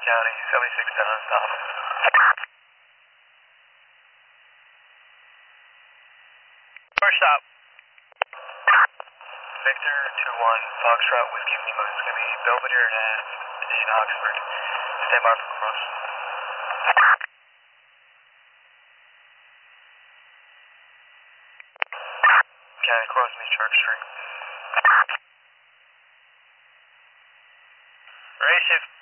County, 7610 on stop. First stop. Victor 21, Foxtrot, Whiskey Lima. It's going to be Belvedere in Oxford. Stand by for cross. County, cross me Church Street. Race shift